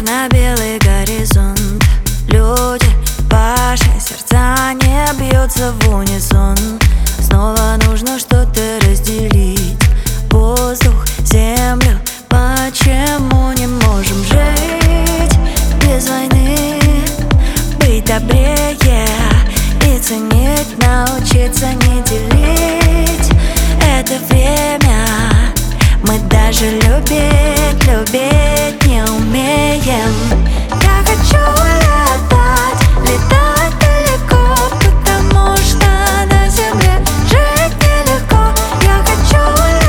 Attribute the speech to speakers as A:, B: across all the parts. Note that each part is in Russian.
A: черно-белый горизонт. Люди, ваши сердца не бьются в унисон. Снова нужно что-то разделить: воздух, землю. Почему не можем жить без войны? Быть добрее и ценить, научиться не делить это время. Мы даже любить не умеем. Я хочу летать далеко, потому что на земле жить нелегко. Я хочу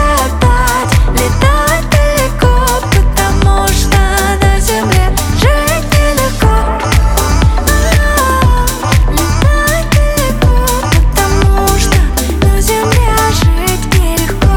A: летать далеко, потому что на земле жить нелегко. Летать далеко, потому что на земле жить нелегко.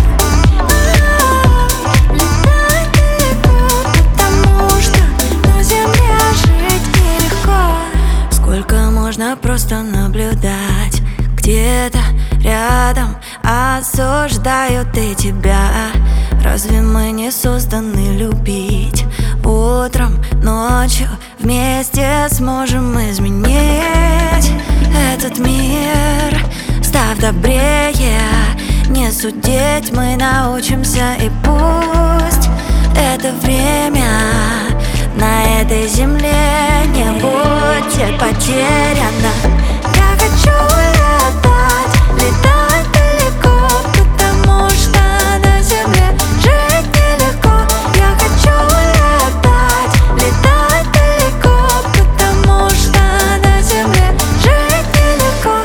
A: Летать далеко, потому что на земле жить нелегко. Сколько можно просто наблюдать? Где-то рядом осуждают и тебя. Разве мы не созданы любить? Утром, ночью вместе сможем изменить этот мир, став добрее. Не судить мы научимся, и пусть это время на этой земле не будет потеряно. Я хочу летать далеко, потому что на земле жить нелегко. Я хочу летать далеко, потому что на земле жить нелегко.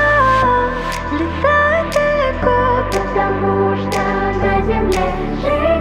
A: Летать далеко, потому что на земле жить